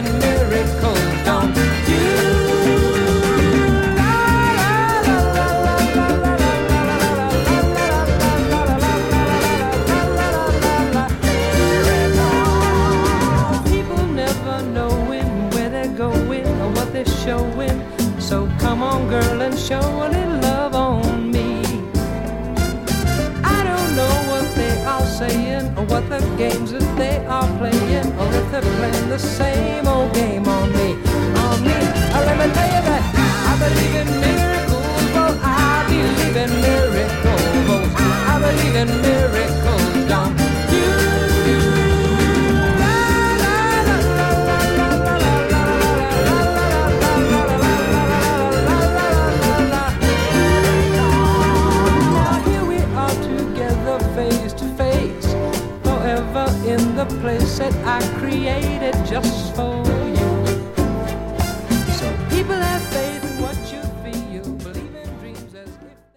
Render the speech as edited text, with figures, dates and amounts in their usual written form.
and miracles, don't you? People never knowing where they're going or what they're showing. So come on, girl, and show a little love on me. I don't know what they are saying or what the games that they are playing, or if they're playing the same old game